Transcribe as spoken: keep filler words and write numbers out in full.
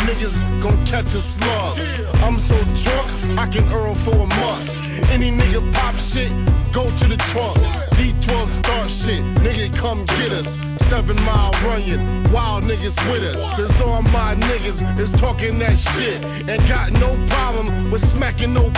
niggas gon' catch a slug. I'm so drunk, I can earn for a month. Any nigga pop shit, go to the trunk. D twelve start shit, nigga come get us. Seven mile running, wild niggas with us. Cause all my niggas is talking that shit. And got no problem with smacking no